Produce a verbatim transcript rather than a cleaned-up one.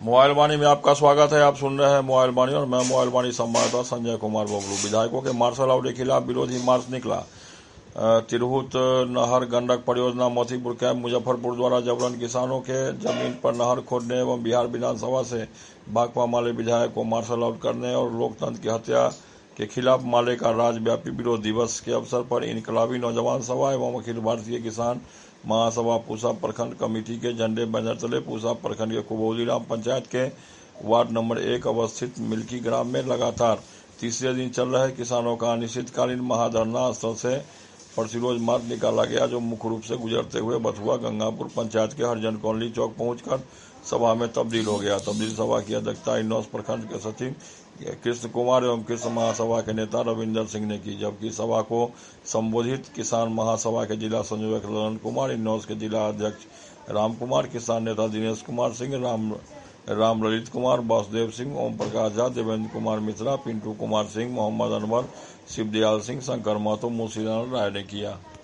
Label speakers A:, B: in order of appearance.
A: Mobile वाणी में आपका स्वागत है। आप सुन रहे हैं मोबाइल वाणी और मैं मोबाइल वाणी संवाददाता संजय कुमार बबलू। विधायकों के मार्शल आउट के खिलाफ विरोधी मार्च निकला। तिरहुत नहर गंडक परियोजना मोतीपुर कैंप मुजफ्फरपुर द्वारा जबरन किसानों के जमीन पर नहर खोदने एवं बिहार विधानसभा से भाकपा माले विधायक को मार्शल आउट करने और लोकतंत्र की हत्या के खिलाफ माले का राज्यव्यापी विरोध दिवस के अवसर पर इनकलाबी नौजवान सभा एवं अखिल भारतीय किसान महासभा पूसा प्रखंड कमेटी के झंडे बैनर तले पूसा प्रखंड के कुबौली राम पंचायत के वार्ड नंबर एक अवस्थित मिल्की ग्राम में लगातार तीसरे दिन चल रहे किसानों का अनिश्चितकालीन महाधरना स्थल से प्रतिरोध मार्च निकाला गया, जो मुख्य रूप से गुजरते हुए बथुआ गंगापुर पंचायत के हरिजन कॉलोनी चौक पहुंचकर सभा में तब्दील हो गया। तब्दील सभा की अध्यक्षता इन्नौस प्रखंड के सचिव कृष्ण कुमार एवं कृष्ण महासभा के नेता रविंदर सिंह ने की, जबकि सभा को संबोधित किसान महासभा के जिला संयोजक ललन कुमार, इन्नौस के जिला अध्यक्ष राम कुमार, किसान नेता दिनेश कुमार सिंह, राम राम ललित कुमार, वासुदेव सिंह, ओम प्रकाश झा, देवेंद्र कुमार मिश्रा, पिंटू कुमार सिंह, मोहम्मद अनवर, शिवदयाल सिंह, शंकर महतो, मुंशीलाल राय ने किया।